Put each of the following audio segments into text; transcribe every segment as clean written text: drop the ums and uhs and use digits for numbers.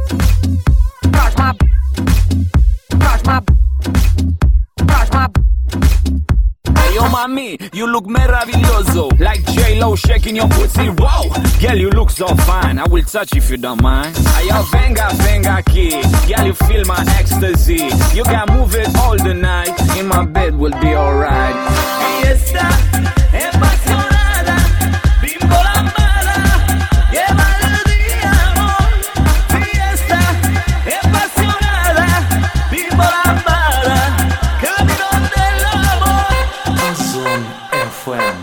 Yo mami, you look meraviglioso, like J-Lo shaking your pussy, wow. Girl, you look so fine, I will touch if you don't mind. Ayo, venga, venga aquí. Girl, you feel my ecstasy. You can move it all the night, in my bed will be alright. Ella está apasionada, bimbo lambada, lleva el día, amor. Fiesta, apasionada, bimbo lambada, camino del amor. Zoom FM.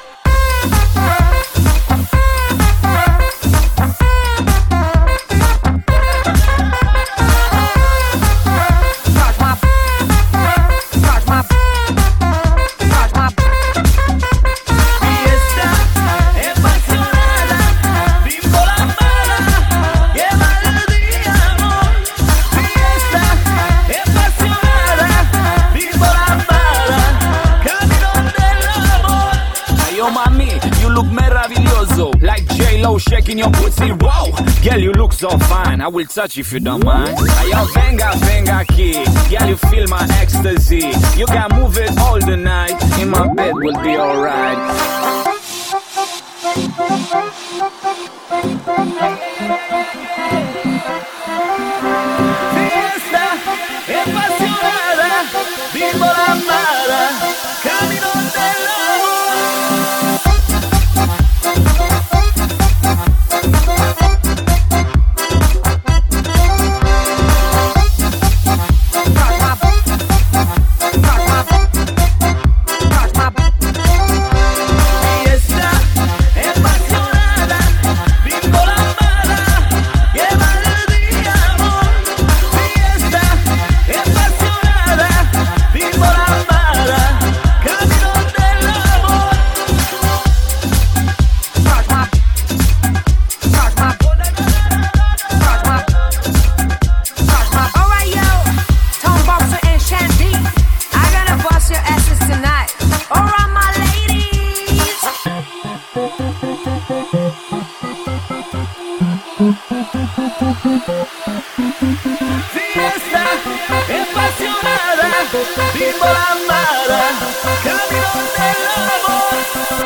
Like J-Lo shaking your pussy, wow. Girl, you look so fine, I will touch if you don't mind. Ayo, venga, venga aquí. Girl, you feel my ecstasy. You can move it all the night, in my bed will be alright. Fiesta apasionada, vivo la amada, camino del amor. Fiesta apasionada, vivo la amada, camino del amor.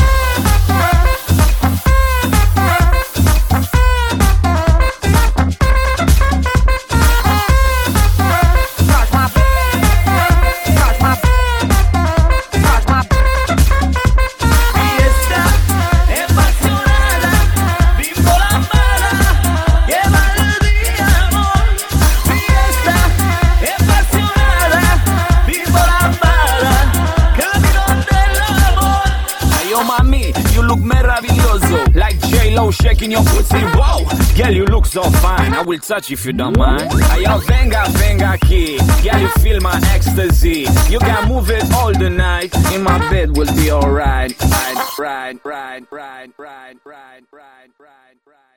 You look meraviglioso, like J-Lo shaking your pussy, wow. Girl, you look so fine, I will touch if you don't mind. Ayo, venga, venga aquí. Girl, you feel my ecstasy. You can move it all the night, in my bed will be alright. Right, right, right, right, right, right, right, right, right.